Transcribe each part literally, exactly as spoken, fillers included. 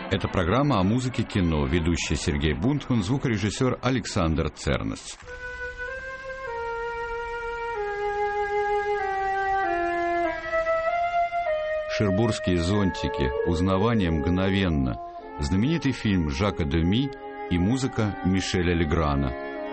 Это программа о музыке кино. Ведущий Сергей Бунтман, звукорежиссер Александр Цернес. «Шербурские зонтики», «Узнавание мгновенно», знаменитый фильм Жака Деми и музыка Мишеля Леграна.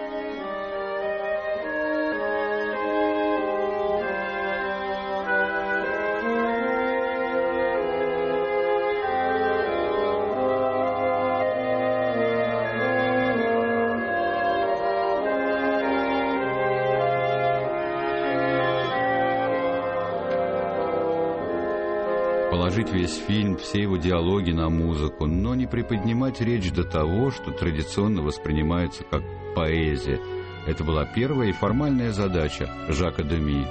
Положить весь фильм, все его диалоги на музыку, но не приподнимать речь до того, что традиционно воспринимается как поэзия. Это была первая и формальная задача Жака Деми.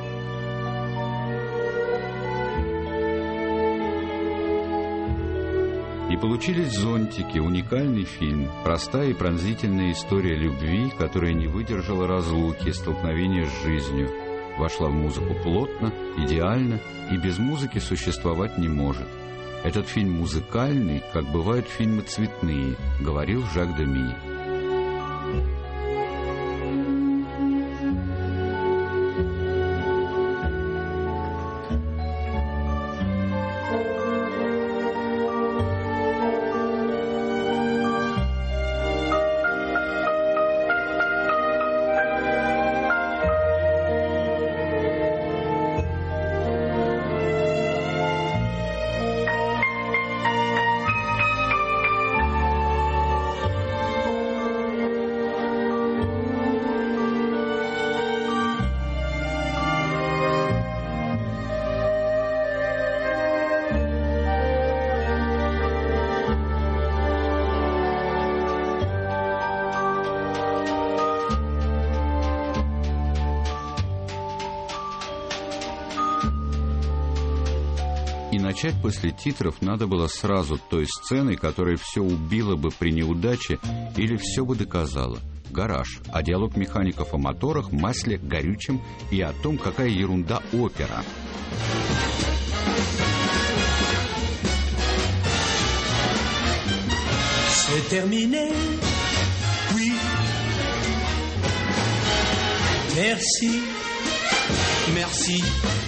И получились «Зонтики», уникальный фильм, простая и пронзительная история любви, которая не выдержала разлуки, столкновения с жизнью. Вошла в музыку плотно, идеально и без музыки существовать не может. Этот фильм музыкальный, как бывают фильмы цветные, говорил Жак Деми. И начать после титров надо было сразу той сценой, которая все убила бы при неудаче или все бы доказала. «Гараж», а диалог механиков о моторах, масле, горючем и о том, какая ерунда опера. C'est terminé, oui. Merci, merci.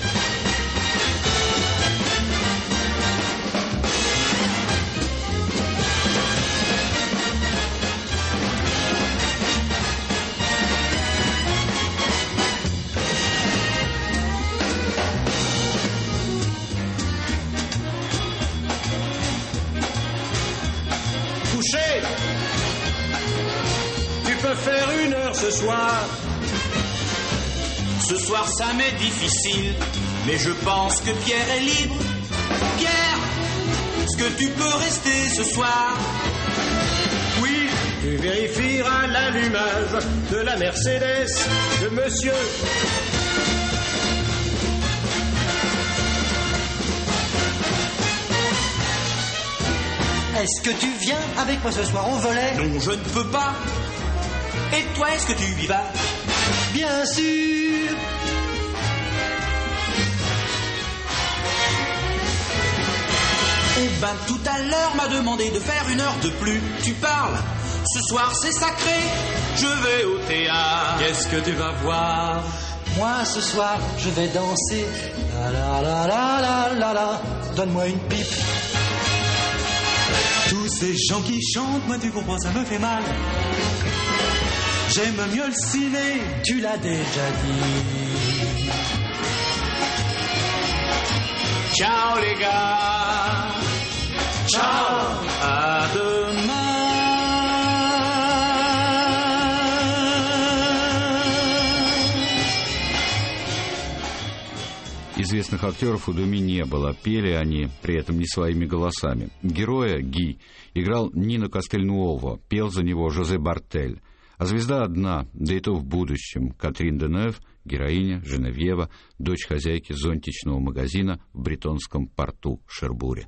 Tu peux faire une heure ce soir. Ce soir ça m'est difficile, mais je pense que Pierre est libre. Pierre, est-ce que tu peux rester ce soir? Oui, tu vérifieras l'allumage de la Mercedes de monsieur. Est-ce que tu viens avec moi ce soir au volet? Non, je ne peux pas. Et toi, est-ce que tu y vas? Bien sûr. Eh ben, tout à l'heure m'a demandé de faire une heure de plus. Tu parles? Ce soir, c'est sacré. Je vais au théâtre. Qu'est-ce que tu vas voir? Moi, ce soir, je vais danser. La la la la la la la. Donne-moi une pipe. Tous ces gens qui chantent, moi tu comprends, ça me fait mal. J'aime mieux le ciné. Tu l'as déjà dit. Ciao les gars. Ciao. À demain. Известных актеров у Деми не было, пели они при этом не своими голосами. Героя, Ги, играл Нино Кастельнуово, пел за него Жозе Бартель. А звезда одна, да и то в будущем, Катрин Денев, героиня, Женевьева, дочь хозяйки зонтичного магазина в бретонском порту Шербуре.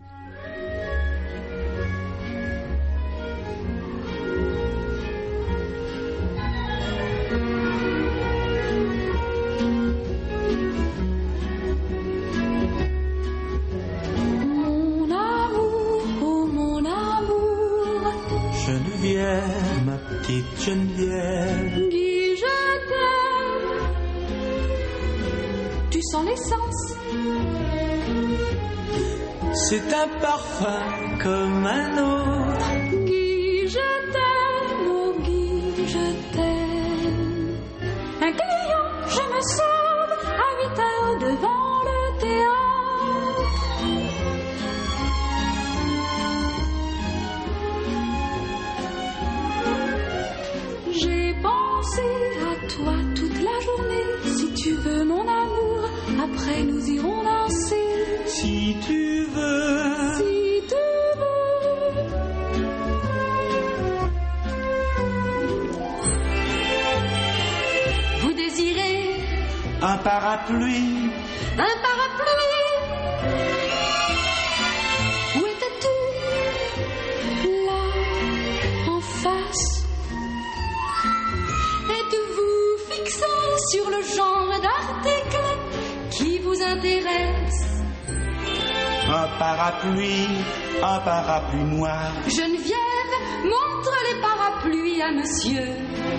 Mon amour, oh mon amour. sens l'essence. C'est un parfum comme un autre. Guy, je t'aime, oh Guy, je t'aime. Un client, je me sauve à huit heures devant le théâtre. J'ai pensé à toi toute la journée. Si tu veux mon amour, après nous irons danser. Si tu veux, si tu veux. Vous désirez un parapluie, un parapluie. Où étais-tu? Là, en face. Êtes-vous fixé sur le genre d'article qui vous intéresse? un parapluie, un parapluie noir. Geneviève, montre les parapluies à monsieur.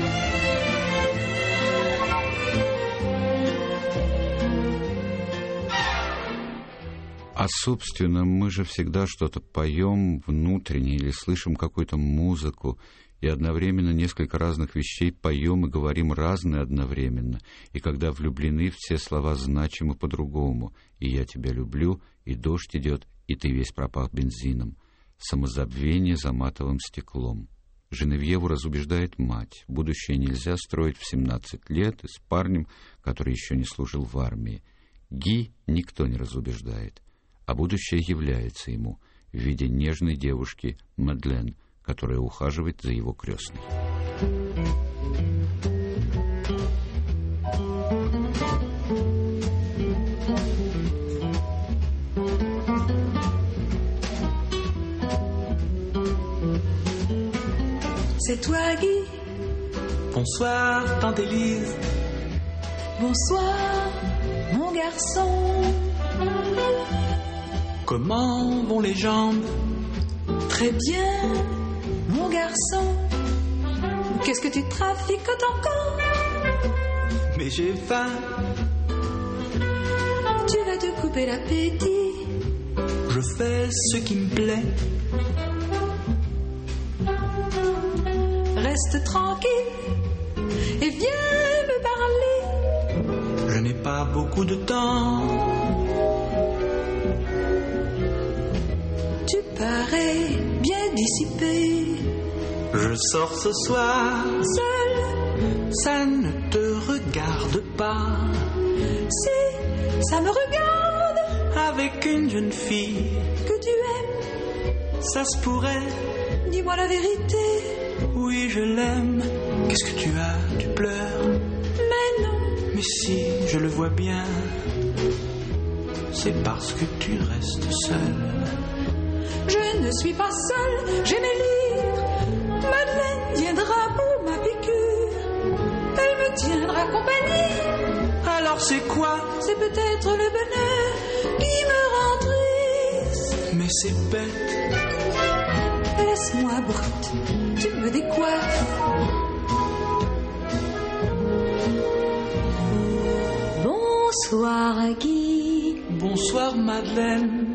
А, собственно, мы же всегда что-то поем внутренне или слышим какую-то музыку, и одновременно несколько разных вещей поем и говорим разные одновременно. И когда влюблены, все слова значимы по-другому. И я тебя люблю, и дождь идет, и ты весь пропах бензином. Самозабвение за матовым стеклом. Женевьеву разубеждает мать. Будущее нельзя строить в семнадцать лет и с парнем, который еще не служил в армии. Ги никто не разубеждает, а будущее является ему в виде нежной девушки Мадлен, которая ухаживает за его крестной. C'est toi, Guy. Bonsoir, tante Élise. Bonsoir, mon garçon. Comment vont les jambes? Très bien, mon garçon. Qu'est-ce que tu trafiques encore? Mais j'ai faim. Tu vas te couper l'appétit. Je fais ce qui me plaît. Reste tranquille et viens me parler. Je n'ai pas beaucoup de temps. Tu parais bien dissipé. Je sors ce soir seul. Ça ne te regarde pas. Si, ça me regarde. Avec une jeune fille que tu aimes. Ça se pourrait. Dis-moi la vérité. Oui, je l'aime. Qu'est-ce que tu as? Tu pleures? Mais non. Mais si, je le vois bien. C'est parce que tu restes seule. Je ne suis pas seule, j'ai mes livres. Madeleine viendra pour ma piqûre. Elle me tiendra compagnie. Alors c'est quoi? C'est peut-être le bonheur qui me rend triste. Mais c'est bête. Laisse-moi brute, tu me décoiffes. Bonsoir Guy. Bonsoir Madeleine.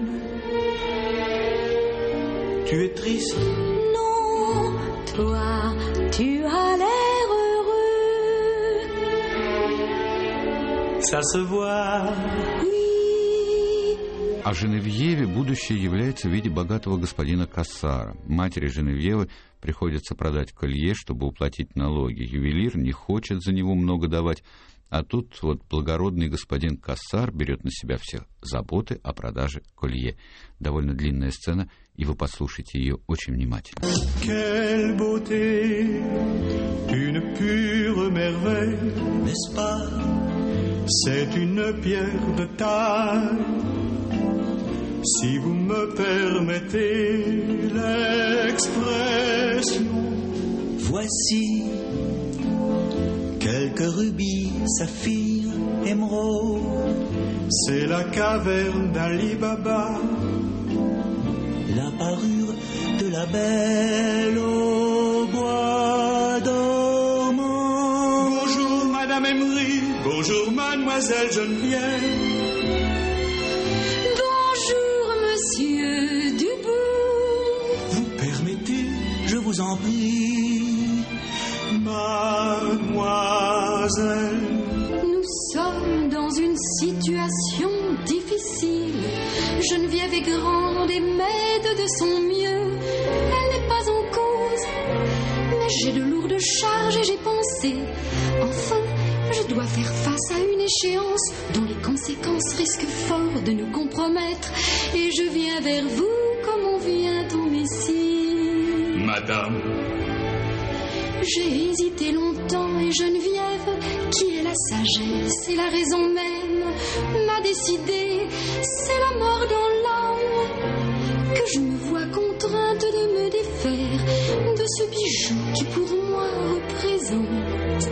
Tu es triste? Non, toi, tu as l'air heureux. Ça se voit. Oui. А Женевьеве будущее является в виде богатого господина Кассара. Матери Женевьевы приходится продать колье, чтобы уплатить налоги. Ювелир не хочет за него много давать, а тут вот благородный господин Кассар берет на себя все заботы о продаже колье. Довольно длинная сцена, и вы послушайте ее очень внимательно. Quelle beauté, une pure merveille, n'est-ce pas? C'est une pierre de taille. Si vous me permettez l'expression, voici quelques rubis, saphirs, émeraudes. C'est la caverne d'Ali Baba, la parure de la belle au bois dormant. Bonjour Madame Emery. prie. Bonjour mademoiselle Geneviève. Bonjour monsieur Dubourg. Vous permettez, je vous en prie. Mademoiselle, Nous sommes dans une situation difficile. Geneviève est grande et m'aide de son mieux. Elle n'est pas en cause, mais j'ai de lourdes charges et j'ai pensé. Enfin, je dois faire face à une échéance dont les conséquences risquent fort de nous compromettre. Et je viens vers vous comme on vient au Messie. madame, J'ai hésité longtemps et Geneviève, qui est la sagesse et la raison même, m'a décidé, c'est la mort dans l'âme, que je me vois contrainte de me défaire de ce bijou qui pour moi représente.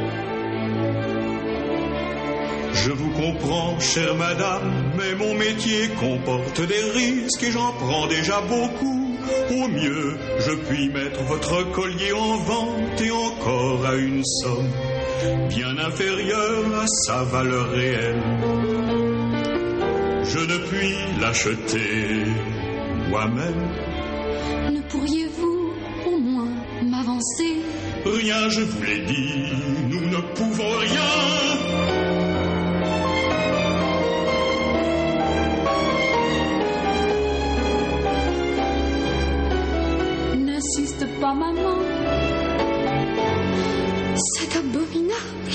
je vous comprends, chère madame, mais mon métier comporte des risques et j'en prends déjà beaucoup. Au mieux, je puis mettre votre collier en vente et encore à une somme bien inférieure à sa valeur réelle. Je ne puis l'acheter moi-même. Ne pourriez-vous au moins m'avancer? Rien, je vous l'ai dit, nous ne pouvons rien. N'insiste pas, maman. C'est abominable.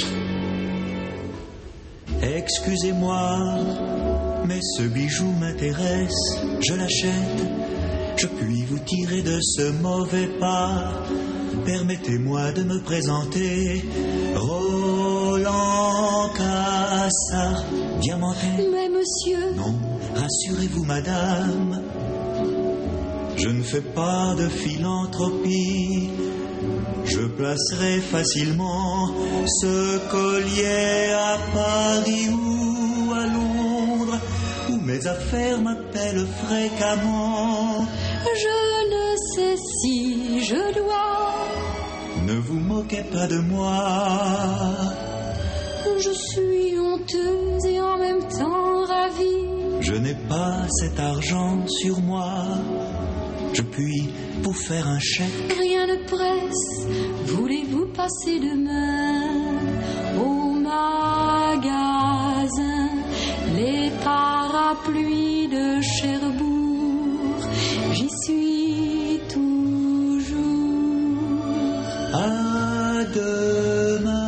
Excusez-moi, mais ce bijou m'intéresse, je l'achète. Je puis vous tirer de ce mauvais pas. Permettez-moi de me présenter. Roland Cassard, diamanté. Mais monsieur... Non, rassurez-vous, madame. Je ne fais pas de philanthropie. Je placerai facilement ce collier à Paris ou à Londres, où mes affaires m'appellent fréquemment. Je ne sais si je dois. Ne vous moquez pas de moi. Je suis honteuse et en même temps ravie. Je n'ai pas cet argent sur moi. Je puis vous faire un chèque. Rien ne presse. Voulez-vous passer demain au magasin? Les parapluies de Cherbourg, j'y suis toujours. À demain.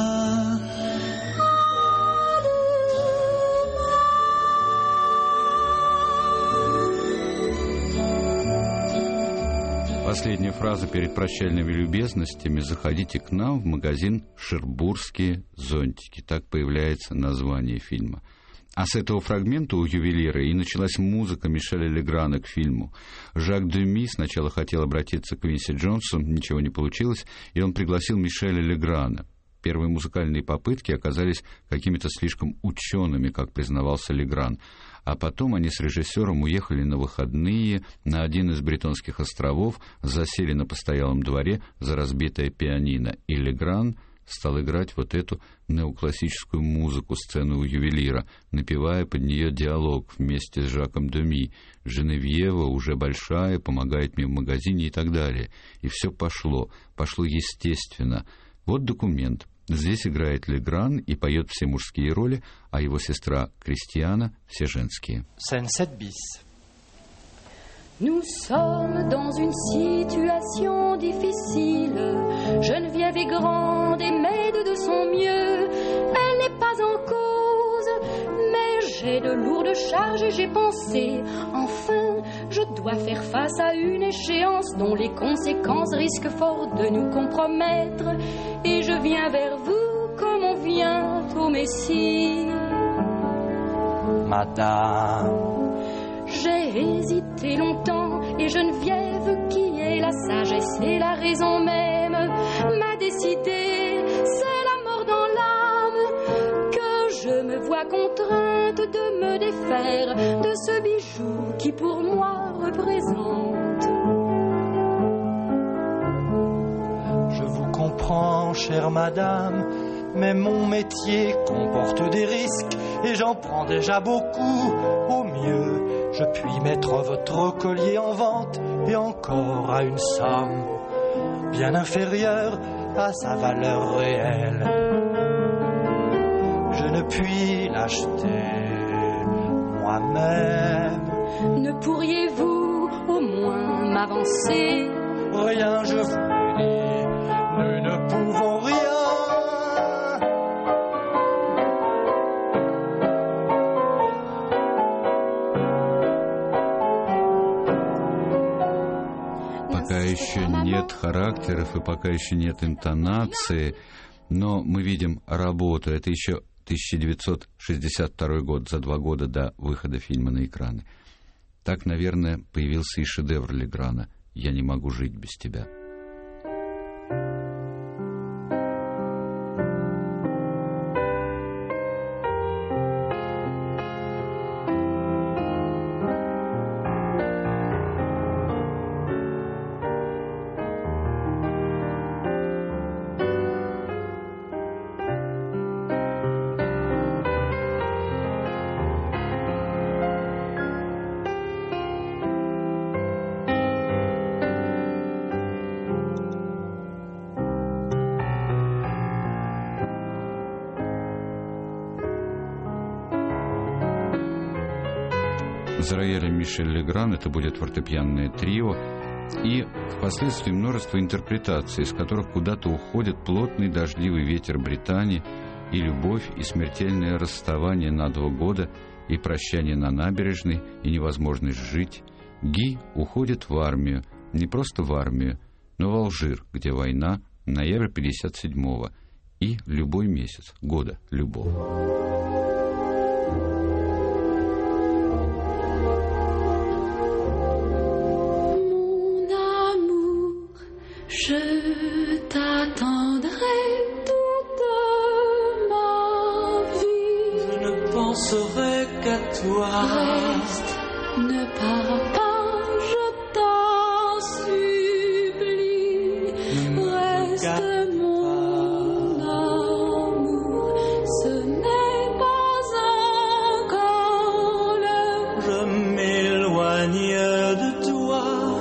Последняя фраза перед прощальными любезностями: заходите к нам в магазин «Шербургские зонтики». Так появляется название фильма. А с этого фрагмента у ювелира и началась музыка Мишеля Леграна к фильму. Жак Дюми сначала хотел обратиться к Квинси Джонсу, ничего не получилось, и он пригласил Мишеля Леграна. Первые музыкальные попытки оказались какими-то слишком учеными, как признавался Легран. А потом они с режиссером уехали на выходные на один из Бретонских островов, засели на постоялом дворе за разбитое пианино, и Легран стал играть вот эту неоклассическую музыку сцены у ювелира, напевая под нее диалог вместе с Жаком Дюми. Женевьева, уже большая, помогает мне в магазине и так далее. И все пошло, пошло естественно. Вот документ. Здесь играет Легран и поет все мужские роли, а его сестра Кристиана все женские. Scène sept bis. Nous sommes dans une situation difficile. Geneviève est grande et m'aide de son mieux. Elle n'est pas en cause, mais j'ai de lourdes charges et j'ai pensé, enfin, je dois faire face à une échéance dont les conséquences risquent fort de nous compromettre. Et je viens vers vous comme on vient au Messie. Madame. J'ai hésité longtemps et Geneviève, qui est la sagesse et la raison même, m'a décidé, c'est la mort dans l'âme, que je me vois contrainte de me défaire de ce bijou qui pour moi représente. Je vous comprends, chère madame, mais mon métier comporte des risques et j'en prends déjà beaucoup. Au mieux, je puis mettre votre collier en vente et encore à une somme bien inférieure à sa valeur réelle. Je ne puis l'acheter moi-même. Ne pourriez-vous au moins m'avancer? Rien, je vous l'ai dit, nous ne pouvons rien. Пока еще нет характеров и пока еще нет интонации, но мы видим работу. Это еще тысяча девятьсот шестьдесят второй год, за два года до выхода фильма на экраны. Так, наверное, появился и шедевр Леграна «Я не могу жить без тебя». За роялем Мишель Легран это будет фортепианное трио и впоследствии множество интерпретаций, из которых куда-то уходят плотный дождливый ветер Британии и любовь, и смертельное расставание на два года, и прощание на набережной, и невозможность жить. Ги уходит в армию, не просто в армию, но в Алжир, где война, ноябрь пятьдесят седьмого, и любой месяц года любого. Je t'attendrai toute ma vie. Je ne penserai qu'à toi. Reste, ne pars pas, je t'en supplie. Reste mon amour, ce n'est pas encore l'heure. Je m'éloigne de toi.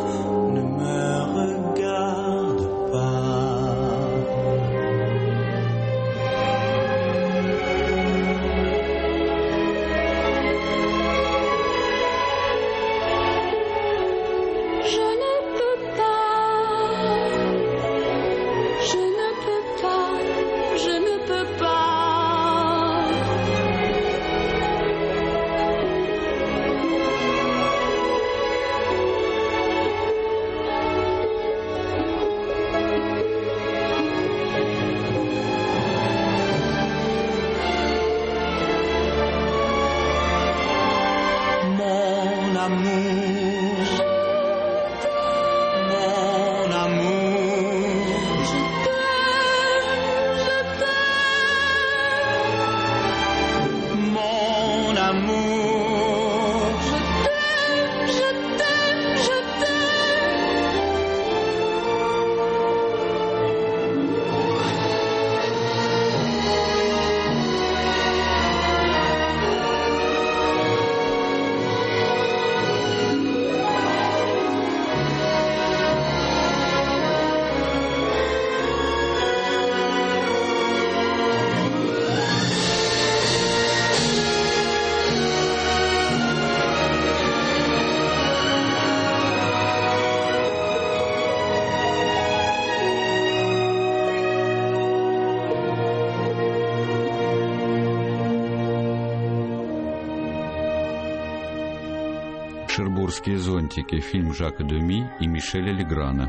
«Шербурские зонтики», фильм Жака Дюми и Мишеля Леграна.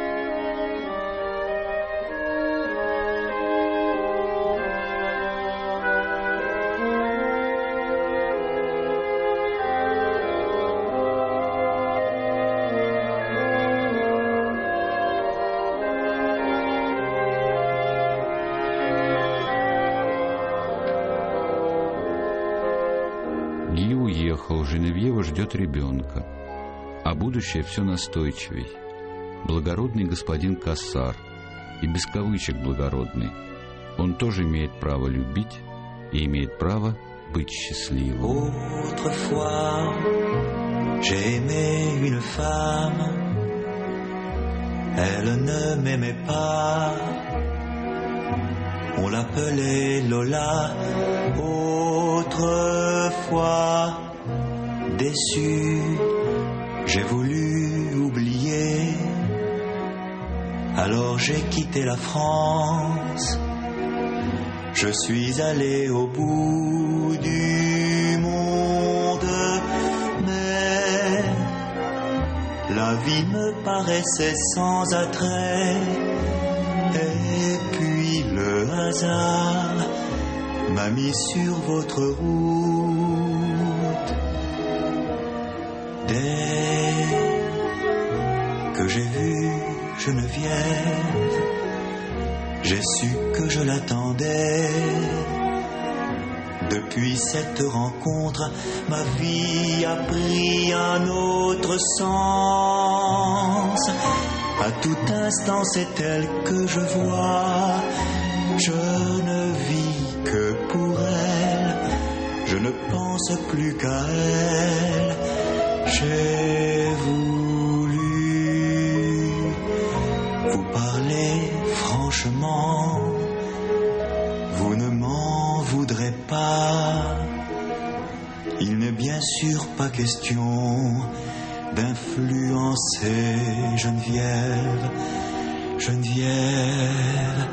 Ги уехал, Женевьева ждет ребенка, а будущее все настойчивей. Благородный господин Кассар, и без кавычек благородный, Он тоже имеет право любить и имеет право быть счастливым. Autrefois, j'ai aimé une femme. Elle ne m'aimait pas. On l'appelait Lola. Autrefois, déçu, j'ai voulu oublier. Alors j'ai quitté la France. Je suis allé au bout du monde, mais la vie me paraissait sans attrait. Et puis le hasard m'a mis sur votre route. Dès que j'ai vu Geneviève, j'ai su que je l'attendais. Depuis cette rencontre, ma vie a pris un autre sens. À tout instant, c'est elle que je vois. Je ne vis que pour elle. Je ne pense plus qu'à elle. J'ai voulu vous parler franchement. Vous ne m'en voudrez pas. Il n'est bien sûr pas question d'influencer Geneviève, Geneviève,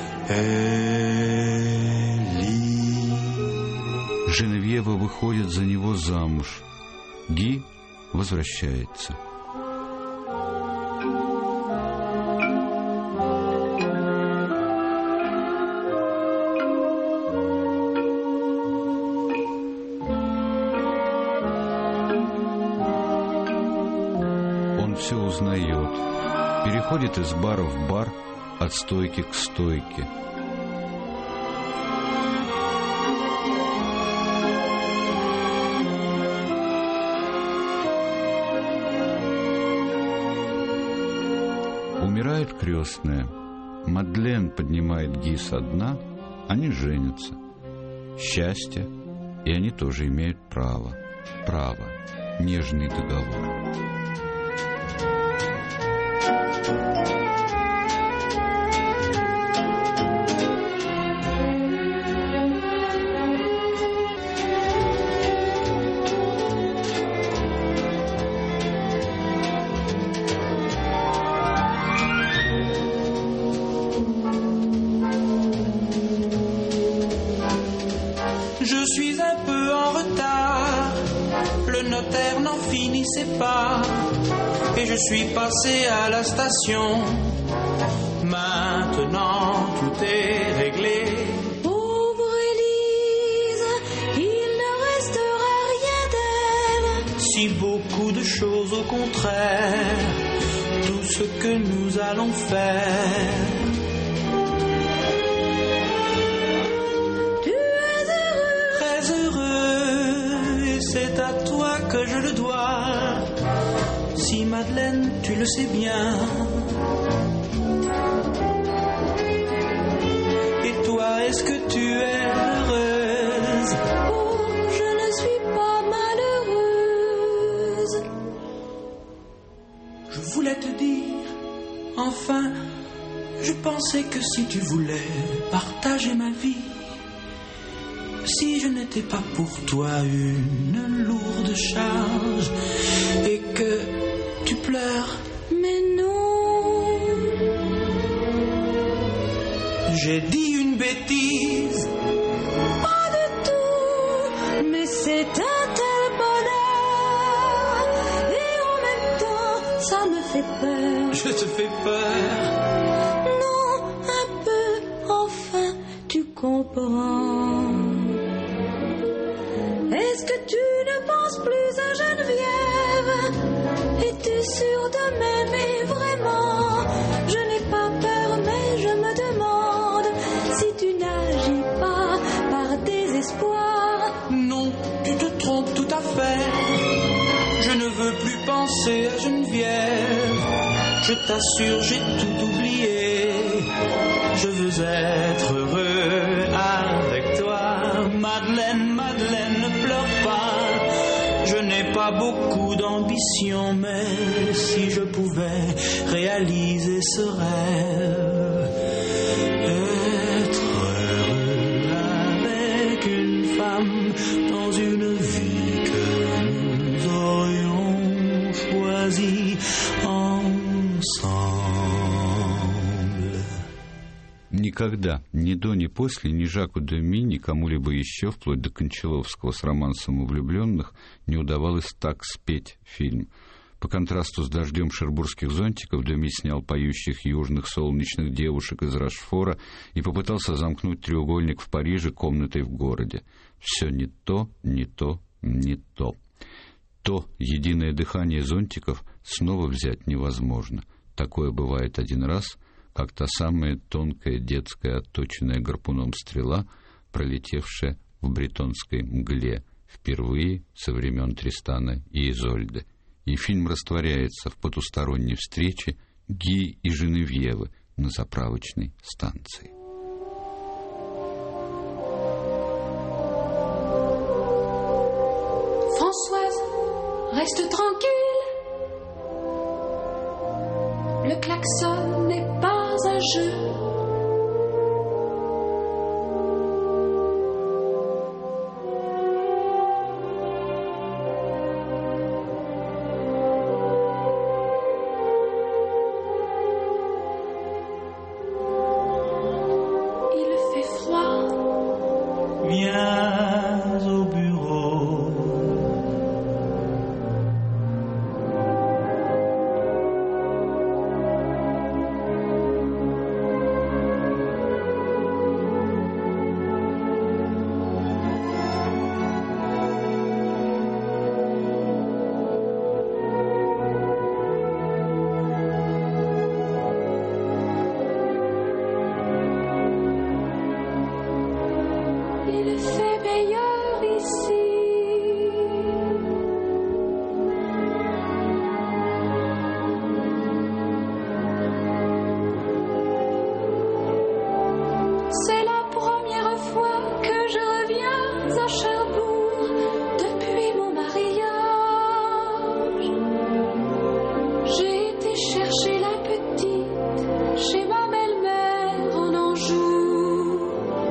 Элли. Женевьева выходит за него замуж. Ги возвращается. Все узнает, переходит из бара в бар, от стойки к стойке. Умирает крестная. Мадлен поднимает Ги со дна, они женятся. Счастье, и они тоже имеют право. Право. Нежный договор. Je suis un peu en retard, le notaire n'en finissait pas, et je suis passé à la station. Maintenant tout est réglé. Pauvre Élise, il ne restera rien d'elle. Si beaucoup de choses au contraire, tout ce que nous allons faire. C'est à toi que je le dois. Si Madeleine, tu le sais bien. Et toi, est-ce que tu es heureuse? Oh, je ne suis pas malheureuse. Je voulais te dire, enfin, je pensais que si tu voulais partager ma vie, si je n'étais pas pour toi une lourde charge et que tu pleures. Mais non. J'ai dit une bêtise. Pas de tout, mais c'est un tel bonheur. Et en même temps, ça me fait peur. Je te fais peur. Non, un peu, enfin, tu comprends. Est-ce que tu ne penses plus à Geneviève? Es-tu sûr de m'aimer vraiment? Je n'ai pas peur, mais je me demande si tu n'agis pas par désespoir. Non, tu te trompes tout à fait. Je ne veux plus penser à Geneviève. Je t'assure, j'ai tout oublié. Je veux être heureux avec toi. Madeleine, Madeleine, ne pleure pas. Je n'ai pas beaucoup d'ambition, mais si je pouvais réaliser ce rêve, être heureux avec une femme dans une vie que nous aurions choisie ensemble. Никогда, ни до, ни после, ни Жаку Деми, ни кому-либо еще, вплоть до Кончаловского с романсом у влюбленных, не удавалось так спеть фильм. По контрасту с «Дождем шербургских зонтиков» Деми снял «Поющих южных солнечных девушек» из Рошфора и попытался замкнуть треугольник в Париже комнатой в городе. Все не то, не то, не то. То единое дыхание зонтиков снова взять невозможно. Такое бывает один раз, как та самая тонкая детская отточенная гарпуном стрела, пролетевшая в бретонской мгле впервые со времен Тристана и Изольды. И фильм растворяется в потусторонней встрече Ги и Женевьевы на заправочной станции. Françoise, reste tranquille. Le klaxon n'est pas un jeu. Il fait froid. Viens au bureau. Il fait meilleur ici. C'est la première fois que je reviens à Cherbourg depuis mon mariage. J'ai été chercher la petite chez ma belle-mère en Anjou.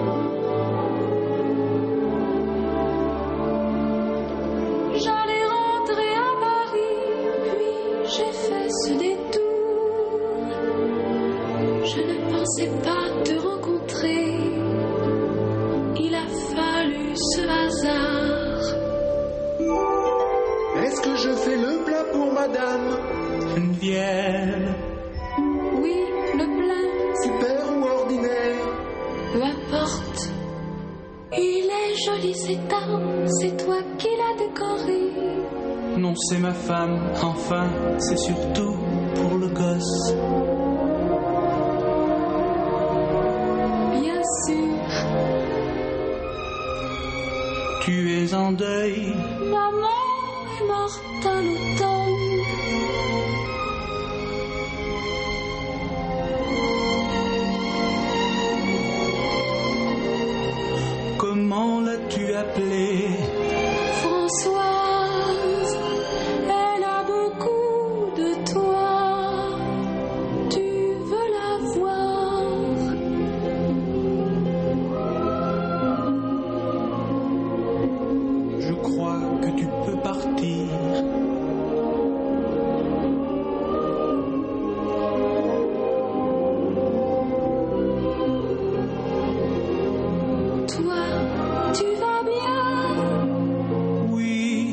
J'allais rentrer à Paris, puis j'ai fait ce détour. Je ne pensais pas te rencontrer. Il a fallu ce hasard. Est-ce que je fais le plat pour madame? Geneviève, Oui, le plein, Super ou ordinaire? peu importe. Il est joli cet homme, c'est toi qui l'as décoré. Non, c'est ma femme, enfin, c'est surtout pour le gosse. Bien sûr, Tu es en deuil, maman est morte à l'automne. comment l'as-tu appelée? Françoise, elle a beaucoup de toi. Tu veux la voir? Je crois que tu peux partir. Toi, tu vas bien? Oui,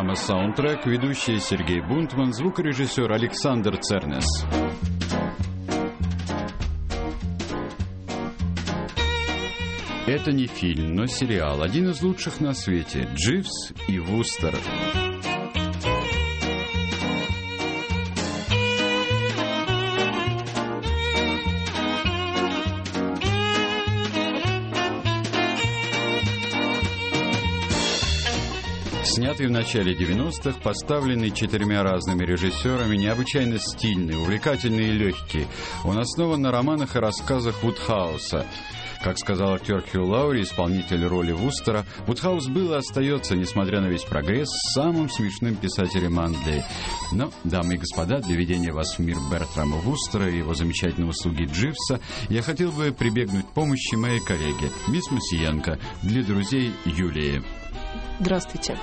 Программа «Саундтрек», ведущий Сергей Бунтман, звукорежиссер Александр Цернес. Это не фильм, но сериал. Один из лучших на свете. «Дживс и Вустер». Снятый в начале девяностых, поставленный четырьмя разными режиссерами, необычайно стильный, увлекательный и легкий. Он основан на романах и рассказах Вудхауса. Как сказал актер Хью Лаури, исполнитель роли Вустера, Вудхаус был и остается, несмотря на весь прогресс, самым смешным писателем Англии. Но, дамы и господа, для введения вас в мир Бертрама Вустера и его замечательного слуги Дживса я хотел бы прибегнуть к помощи моей коллеги, мисс Мусиенко, для друзей Юлии. Здравствуйте.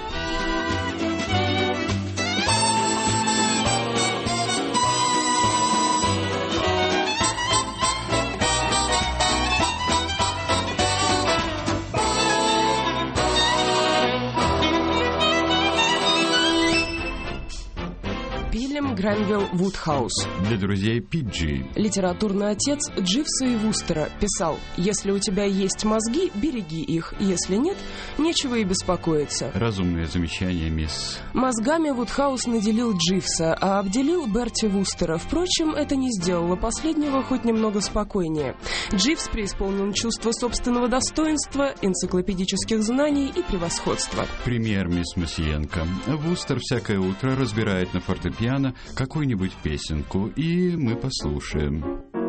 Пилем Гранвилл Вудхаус. Для друзей Пиджи. Литературный отец Дживса и Вустера писал: «Если у тебя есть мозги, береги их. Если нет, нечего и беспокоиться». Разумное замечание, мисс. Мозгами Вудхаус наделил Дживса, а обделил Берти Вустера. Впрочем, это не сделало последнего хоть немного спокойнее. Дживс преисполнен чувства собственного достоинства, энциклопедических знаний и превосходства. Пример, мисс Мусиенко. Вустер всякое утро разбирает на фортепиано какую-нибудь песенку, и мы послушаем.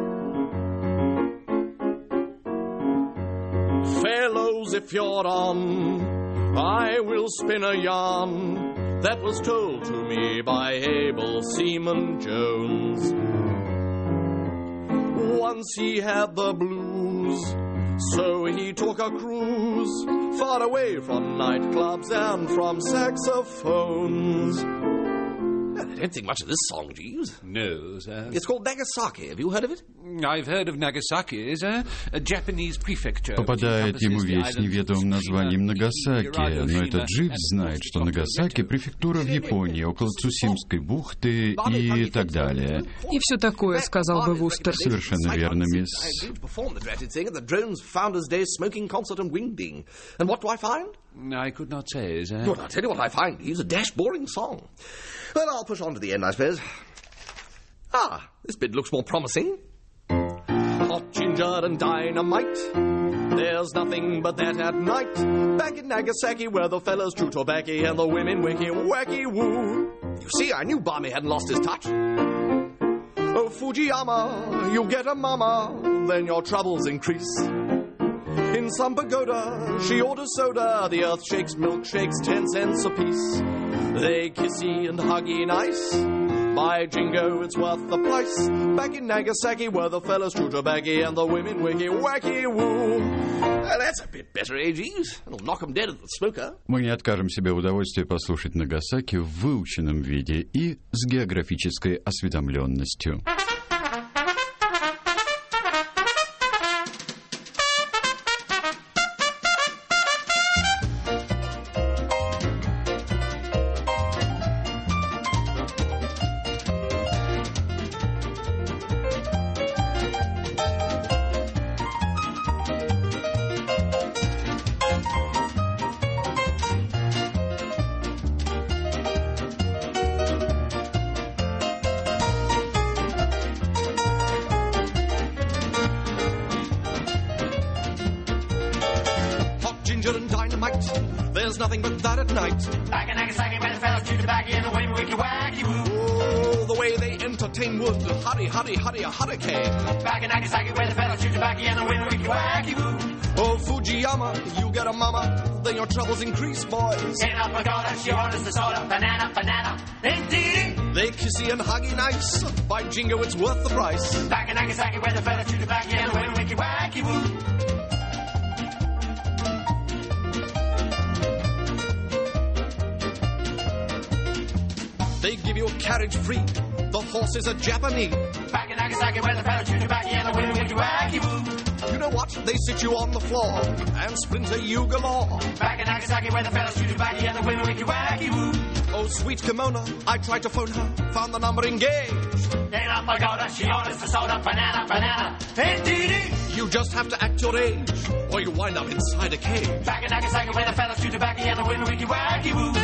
Fellows, if you're on, I will spin a yarn that was told to me by Abel Seaman Jones. Once he had the blues, so he took a cruise far away from nightclubs and from saxophones. I don't think much of this song, Jeeves. No, sir. It's called Nagasaki. Have you heard of it? I've heard of Nagasaki, sir. A Japanese prefecture. Попадает ему весь неведомым названием Нагасаки, но этот Дживс знает, что Нагасаки — префектура в Японии, около Цусимской бухты и так далее. И все такое, сказал бы Вустер. Совершенно верно, мисс. And what do I find? I could not say, sir. Well, I'll tell you what I find. It's a dash boring song. Well, I'll push on to the end, I suppose. Ah, this bit looks more promising. Hot ginger and dynamite. There's nothing but that at night. Back in Nagasaki, where the fellas chew tobacco and the women wicky wacky woo. You see, I knew Barney hadn't lost his touch. Oh, Fujiyama, you get a mama, then your troubles increase. In some pagoda, she orders soda. The earth shakes milkshakes, ten cents apiece. They kissy and huggy nice. By jingo, it's worth the price. Back in Nagasaki, where the fellas chew tobacco and the women wicky wacky woo. Well, that's a bit better, eh, Jeeves? It'll knock 'em dead at the smoker. Мы не откажем себе в удовольствии послушать Нагасаки в выученном виде и с географической осведомленностью. There's nothing but that at night. Back in Nagasaki, where the fellas chew tobacco and the women wicky wacky woo. Oh, the way they entertain would hurry, hurry, hurry, a hurricane. Back in Nagasaki, where the fellas chew tobacco and the women wicky wacky woo. Oh, Fujiyama, you get a mama, then your troubles increase, boys. In a pagoda, she orders the soda, banana, banana, indeed. They kissy and huggy nice. By jingo, it's worth the price. Back in Nagasaki, where the fellas chew tobacco and the women wicky wacky woo. They give you a carriage free. The horses are Japanese. Back in Nagasaki where the fellas shoot you back and the winner make you wacky woo. You know what? They sit you on the floor and splinter you galore. Back in Nagasaki where the fellas shoot you back and the winner make you wacky woo. Oh, sweet Kimona, I tried to phone her, found the number engaged. Ain't up my goda, she orders the soda, banana, banana. Indeedy. You just have to act your age, or you wind up inside a cage. Back in Nagasaki where the fellas shoot you back and the winner make you wacky woo.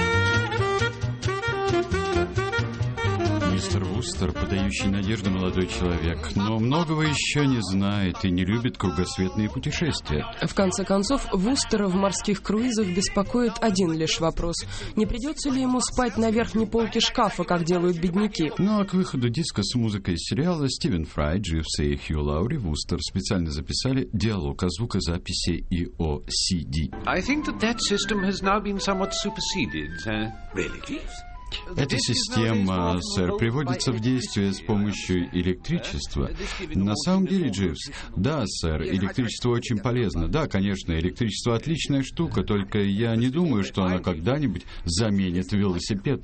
Мистер Вустер, подающий надежду молодой человек, но многого еще не знает и не любит кругосветные путешествия. В конце концов, Вустера в морских круизах беспокоит один лишь вопрос. Не придется ли ему спать на верхней полке шкафа, как делают бедняки? Ну а к выходу диска с музыкой из сериала Стивен Фрай, Дживс и Хью Лаури Вустер специально записали диалог о звукозаписи и о си ди. I think that that system has now been somewhat superseded. Uh, really, Jeeves? Эта система, сэр, приводится в действие с помощью электричества. На самом деле, Дживс, да, сэр, электричество очень полезно. Да, конечно, электричество отличная штука, только я не думаю, что она когда-нибудь заменит велосипед.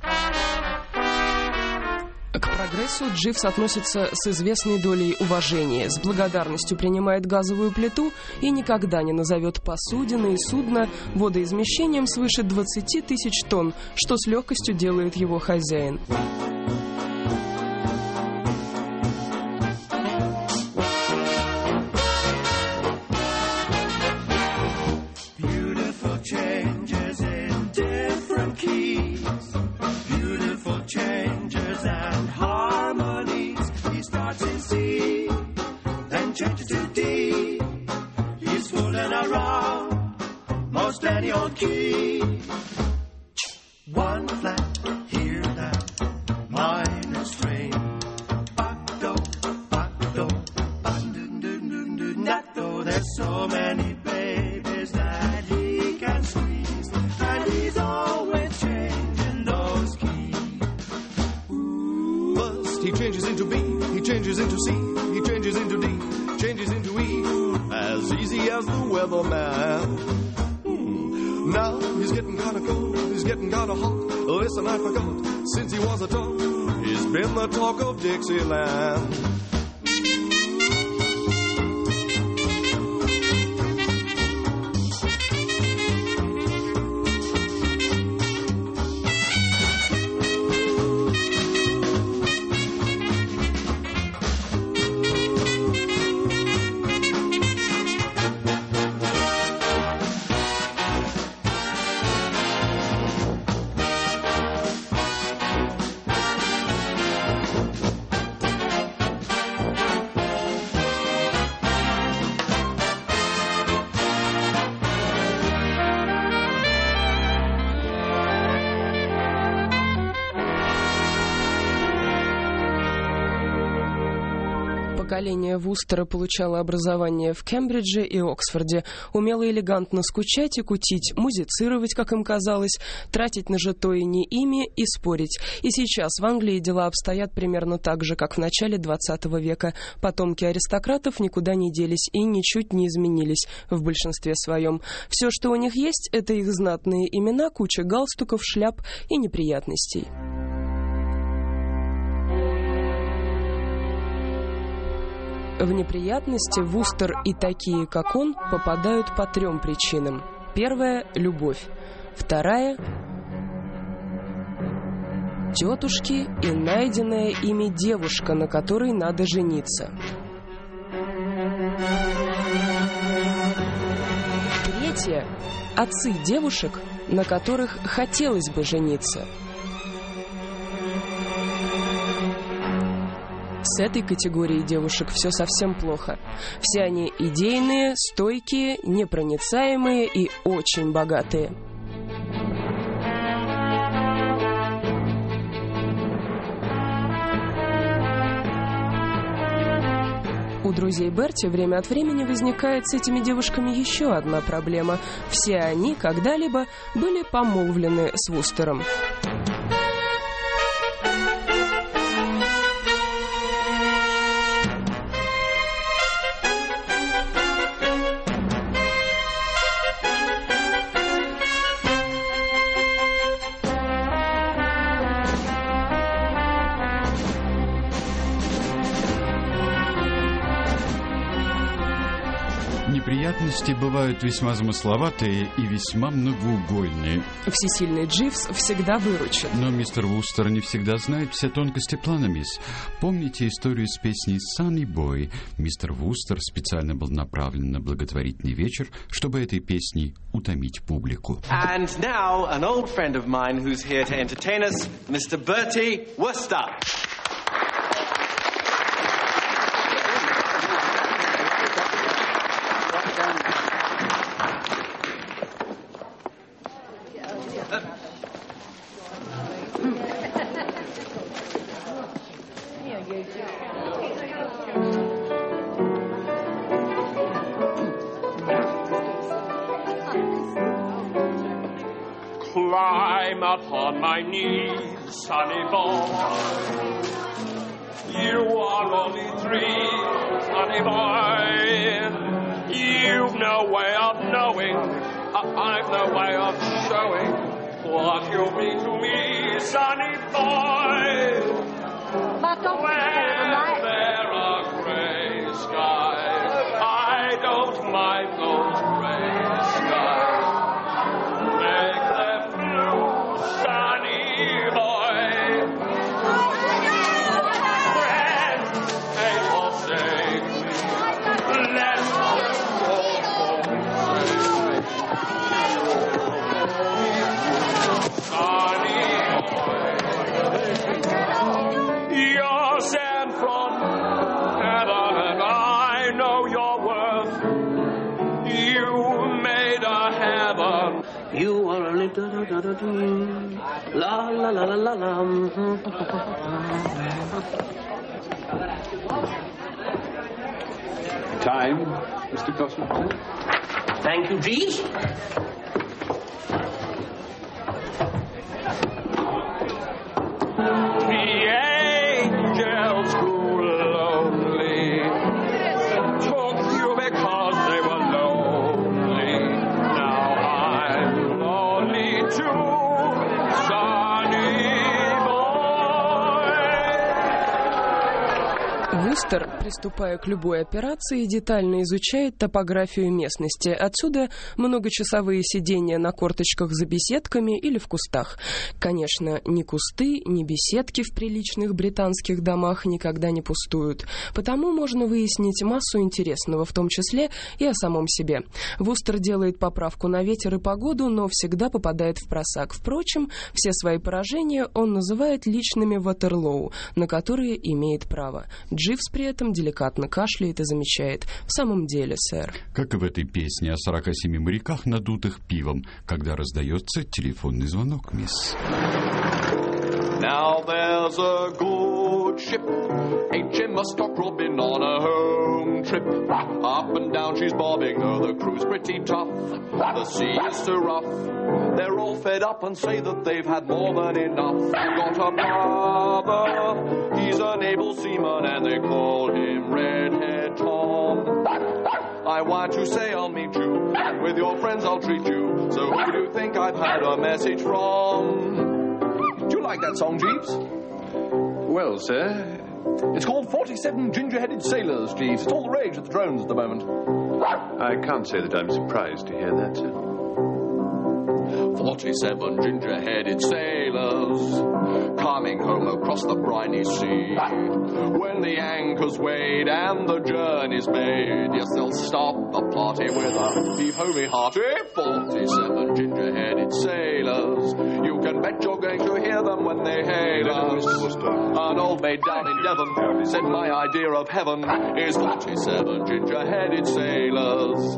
К прогрессу Дживс относится с известной долей уважения, с благодарностью принимает газовую плиту и никогда не назовет посудины и судно водоизмещением свыше двадцати тысяч тонн, что с легкостью делает его хозяин. Changes to D. He's fooling around most any old key. One flat, here that minor strain. Back do, back do, back do, do, do, do, that do. There's so many babies that he can squeeze, and he's always changing those keys. First he changes into B, he changes into C, he changes into D. Changes into E, as easy as the weatherman. Hmm. Now he's getting kinda cold, he's getting kinda hot. Listen, I forgot, since he was a dog, he's been the talk of Dixieland. Поколение Вустера получало образование в Кембридже и Оксфорде, умело элегантно скучать и кутить, музицировать, как им казалось, тратить на жетои не ими и спорить. И сейчас в Англии дела обстоят примерно так же, как в начале двадцатого века. Потомки аристократов никуда не делись и ничуть не изменились в большинстве своем. Все, что у них есть, это их знатные имена, куча галстуков, шляп и неприятностей. В неприятности Вустер и такие, как он, попадают по трем причинам. Первая – любовь. Вторая – тетушки и найденная ими девушка, на которой надо жениться. Третья – отцы девушек, на которых хотелось бы жениться. С этой категорией девушек все совсем плохо. Все они идейные, стойкие, непроницаемые и очень богатые. У друзей Берти время от времени возникает с этими девушками еще одна проблема. Все они когда-либо были помолвлены с Вустером. неприятности бывают весьма замысловатые и весьма многоугольные. Всесильный Дживс всегда выручит. Но мистер Вустер не всегда знает все тонкости плана, мисс. Помните историю с песней «Sunny Boy»? Мистер Вустер специально был направлен на благотворительный вечер, чтобы этой песней утомить публику. And now an old friend of mine who's here to entertain us, Mister Bertie Wooster. Climb upon my knees, sonny boy. You are only three, sonny boy. You've no way of knowing, I've no way of showing what you mean to me, sonny boy. When there are gray skies, I don't mind those gray skies. You are a little la la la la la la. Time, Mister Cossington. Thank you, Jeeves. The angels grew lonely, took you because they were lonely. Now I'm lonely too, sonny boy. Вустер, приступая к любой операции, детально изучает топографию местности. Отсюда многочасовые сидения на корточках за беседками или в кустах. Конечно, ни кусты, ни беседки в приличных британских домах никогда не пустуют. Потому можно выяснить массу интересного, в том числе и о самом себе. Вустер делает поправку на ветер и погоду, но всегда попадает в просак. Впрочем, все свои поражения он называет личными Ватерлоу, на которые имеет право. Дживс при этом деликатно кашляет и замечает: «В самом деле, сэр». Как и в этой песне о сорока семи моряках, надутых пивом, когда раздается телефонный звонок, мисс. Now there's a good ship, H M S Stockrell, been on a home trip. Up and down she's bobbing, though the crew's pretty tough. The sea is too rough. They're all fed up and say that they've had more than enough. Got a brother, he's an able seaman, and they call him Redhead Tom. I want to say I'll meet you, with your friends I'll treat you. So who do you think I've had a message from? Do you like that song, Jeeves? Well, sir, it's called forty-seven Ginger-Headed Sailors, Jeeves. It's all the rage with the drones at the moment. I can't say that I'm surprised to hear that, sir. Forty-seven ginger-headed sailors coming home across the briny sea. When the anchor's weighed and the journey's made, yes, they'll stop the party with a heave-ho-me-hearty. Forty-seven ginger-headed sailors, you can bet you're going to hear them when they hail us. An old maid down in Devon said my idea of heaven is forty-seven ginger-headed sailors.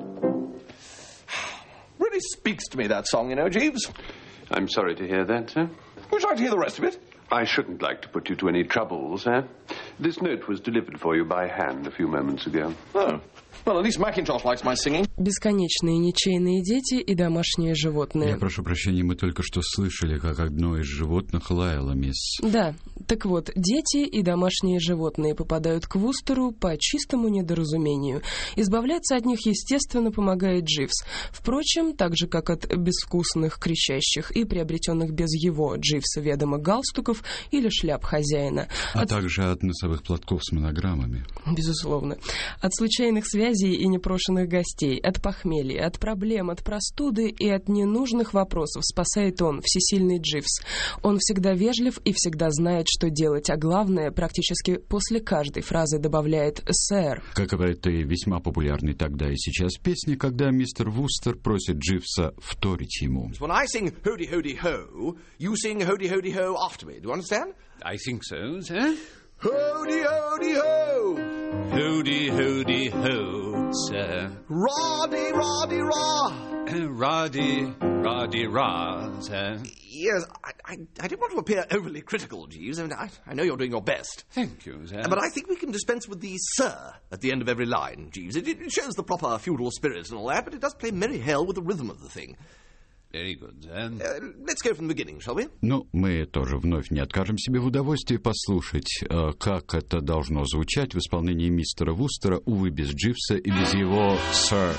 Really speaks to me, that song, you know, Jeeves. I'm sorry to hear that, sir. Would you like to hear the rest of it? I shouldn't like to put you to any trouble, sir. This note was delivered for you by hand a few moments ago. Oh. Well, at least Macintosh likes my singing. Бесконечные ничейные дети и домашние животные. Я прошу прощения, мы только что слышали, как одно из животных лаяло, мисс. Да, так вот, дети и домашние животные попадают к Вустеру по чистому недоразумению. Избавляться от них, естественно, помогает Дживс. Впрочем, так же, как от безвкусных, кричащих и приобретенных без его, Дживса, ведомо галстуков или шляп хозяина. А от... также от носовых платков с монограммами. Безусловно. От случайных связей грязи и непрошенных гостей, от похмелья, от проблем, от простуды и от ненужных вопросов спасает он, всесильный Дживс. Он всегда вежлив и всегда знает, что делать, а главное, практически после каждой фразы добавляет «сэр». Как в этой весьма популярной тогда и сейчас песне, когда мистер Вустер просит Дживса вторить ему. When I sing "Hody-Hody-Ho", you sing "Hody-Hody-Ho" after me. Do you understand? I think so, sir. Hody-Hody-Ho! Hody-Hody-Ho, sir. Roddy, Roddy, Rah! Roddy, Roddy, Rah, sir. Yes, I, I, I don't want to appear overly critical, Jeeves. I mean, I, I know you're doing your best. Thank you, sir. But I think we can dispense with the "sir" at the end of every line, Jeeves. It, it shows the proper feudal spirit and all that, but it does play merry hell with the rhythm of the thing. Very good, sir. Uh, let's go from the beginning, shall we? Ну, мы тоже вновь не откажем себе в удовольствии послушать, как это должно звучать в исполнении мистера Вустера, увы, без Дживса и без его «сэр».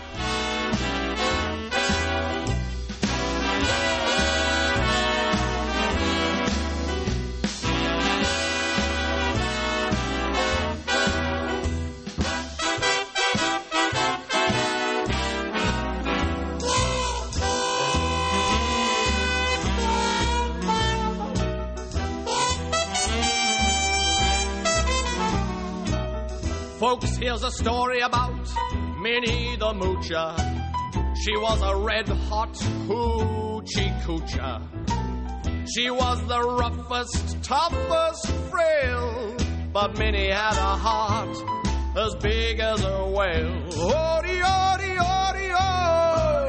Folks, here's a story about Minnie the Moocher. She was a red-hot hoochie coocher. She was the roughest, toughest frail, but Minnie had a heart as big as a whale. Hody, hody, hody, ho!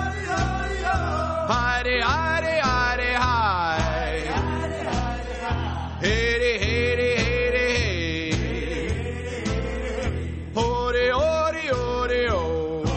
Hidey, hidey, hidey, hi! Hidey, hidey, hidey, hody, hody, hody, ho!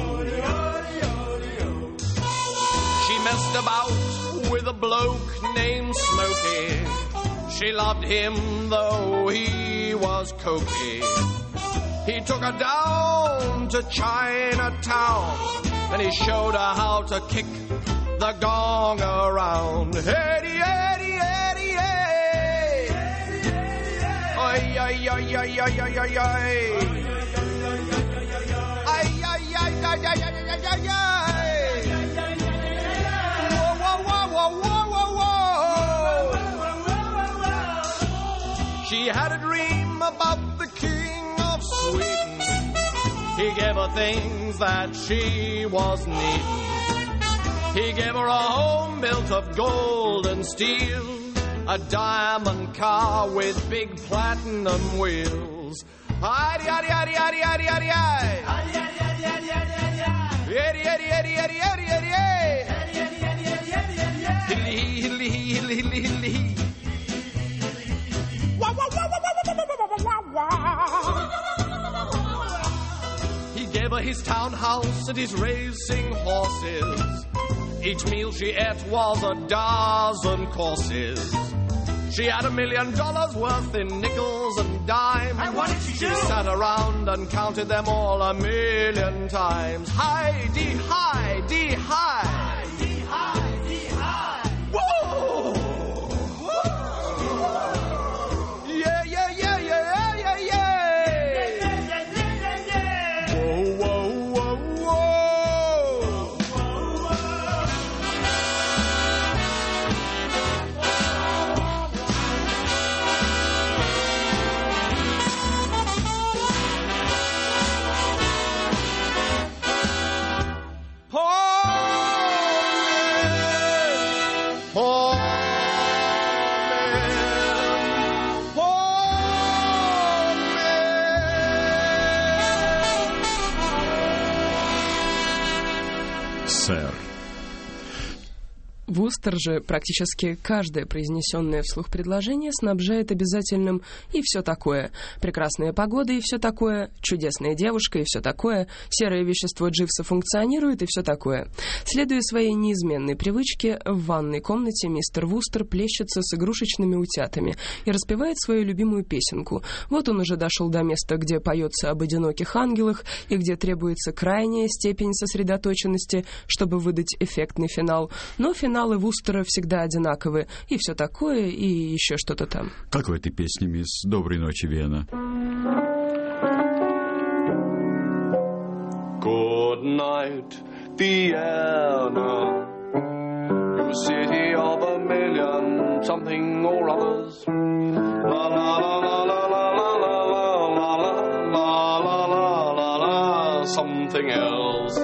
She messed about with a bloke named Smokey. She loved him though he was cokey. He took her down to Chinatown and he showed her how to kick the gong around. Eddie, Eddie, Eddie, Eddie. Ay, ay, ay, ay, ay, ay, ay, ay. Ay, ay, ay, ay, ay, ay, ay, ay, ay. Whoa, whoa, whoa, whoa, whoa, whoa. She had a dream about the king of Sweden. He gave her things that she was needing. He gave her a home built of gold and steel, a diamond car with big platinum wheels. Yaddy, yaddy, yaddy, yaddy, yaddy, yaddy, yaddy. Yaddy, yaddy, yaddy, yaddy, yaddy, yaddy, yaddy. Hiddly, hiddly, hiddly, hiddly, hiddly. Wah, wah, wah, wah, wah, wah, wah, wah. He gave her his townhouse and his racing horses. Each meal she ate was a dozen courses. She had a million dollars worth in nickels and dimes. And what did she do? She sat around and counted them all a million times. Hi-dee, hi-dee, hi. Hi-dee, hi-dee, hi. Whoa! Whoa! Yeah, yeah, yeah, yeah, yeah, yeah. Whoa, whoa, whoa, whoa. Сэр. Вустер же практически каждое произнесенное вслух предложение снабжает обязательным «и все такое», «прекрасная погода» и все такое, «чудесная девушка» и все такое, «серое вещество Дживса функционирует» и все такое. Следуя своей неизменной привычке, в ванной комнате мистер Вустер плещется с игрушечными утятами и распевает свою любимую песенку. Вот он уже дошел до места, где поется об одиноких ангелах и где требуется крайняя степень сосредоточенности, чтобы выдать эффектный финал. Но финал Финалы Вустера всегда одинаковы. И все такое, и еще что-то там. Как в этой песне, мисс «Доброй ночи, Вена». Good night, Vienna, you city of a million something or others. La la la la la la la la la la la la la la something else.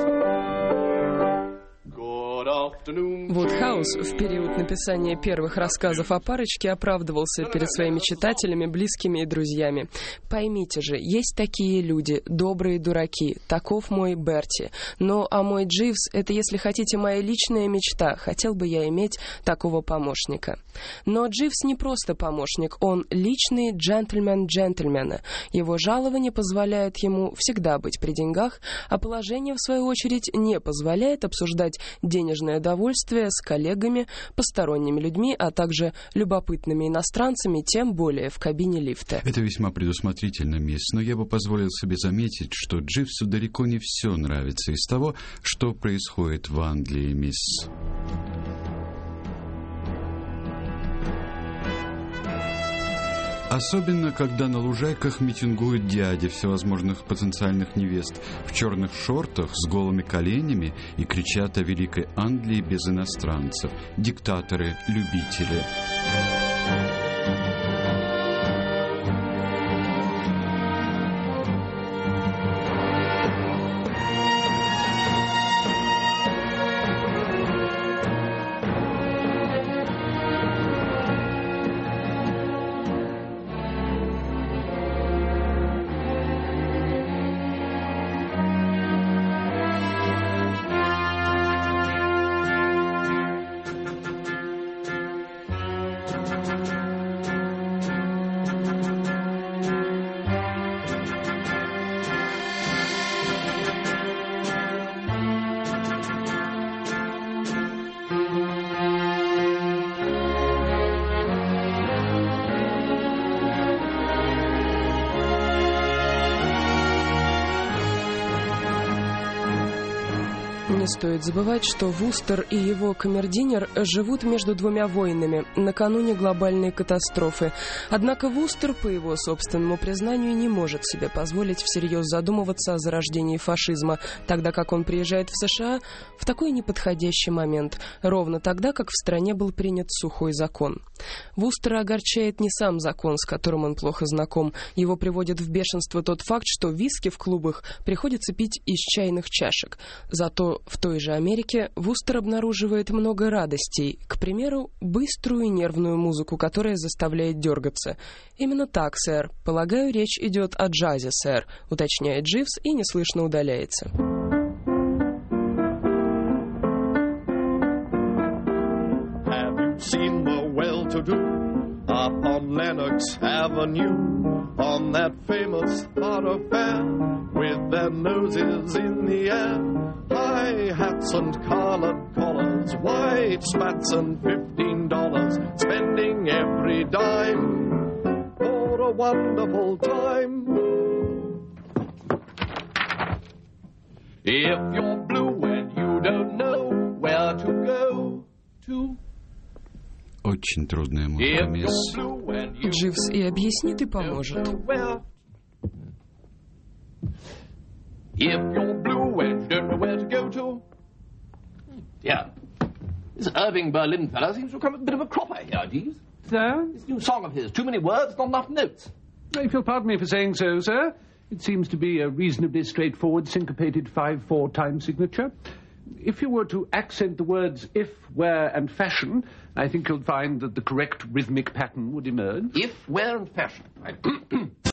Вудхаус в период написания первых рассказов о парочке оправдывался перед своими читателями, близкими и друзьями. «Поймите же, есть такие люди, добрые дураки, таков мой Берти. Но, а мой Дживс, это, если хотите, моя личная мечта, хотел бы я иметь такого помощника». Но Дживс не просто помощник, он личный джентльмен джентльмена. Его жалование позволяет ему всегда быть при деньгах, а положение, в свою очередь, не позволяет обсуждать денежное удовольствие с коллегами, посторонними людьми, а также любопытными иностранцами, тем более в кабине лифта. Это весьма предусмотрительно, мисс, но я бы позволил себе заметить, что Дживсу далеко не все нравится из того, что происходит в Англии, мисс. Особенно, когда на лужайках митингуют дяди всевозможных потенциальных невест в черных шортах с голыми коленями и кричат о великой Англии без иностранцев. Диктаторы, любители. Не стоит забывать, что Вустер и его камердинер живут между двумя войнами, накануне глобальной катастрофы. Однако Вустер, по его собственному признанию, не может себе позволить всерьез задумываться о зарождении фашизма, тогда как он приезжает в США в такой неподходящий момент, ровно тогда, как в стране был принят сухой закон. Вустера огорчает не сам закон, с которым он плохо знаком. Его приводит в бешенство тот факт, что виски в клубах приходится пить из чайных чашек. Зато в той же Америке Вустер обнаруживает много радостей, к примеру, быструю и нервную музыку, которая заставляет дергаться. «Именно так, сэр. Полагаю, речь идет о джазе, сэр», — уточняет Дживс и неслышно удаляется. Have you seen the well-to-do up on Lenox Avenue, on that famous thoroughfare, with their noses in the air? High hats and collared collars, white spats and fifteen dollars, spending every dime for a wonderful time. If you're blue and you don't know where to go to. Очень трудная музыка, мисс. Дживс и объяснит, и поможет. If you're blue and you don't know where to go to. Yeah. This Irving Berlin fella seems to have come a bit of a cropper here, Jeeves. Sir? This new song of his, too many words, not enough notes. If you'll pardon me for saying so, sir, it seems to be a reasonably straightforward syncopated five four time signature. If you were to accent the words if, where, and fashion, I think you'll find that the correct rhythmic pattern would emerge. If, where, and fashion. Right.